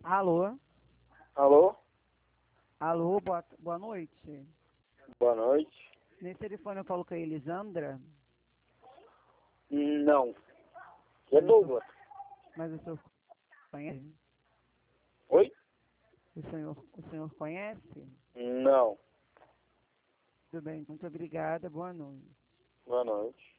Alô? Alô? Alô, boa noite. Boa noite. Nesse telefone eu falo com a Elisandra, Não. É mas Douglas. mas o senhor conhece? Oi? O senhor conhece? Não. Tudo bem, muito obrigada, boa noite. Boa noite.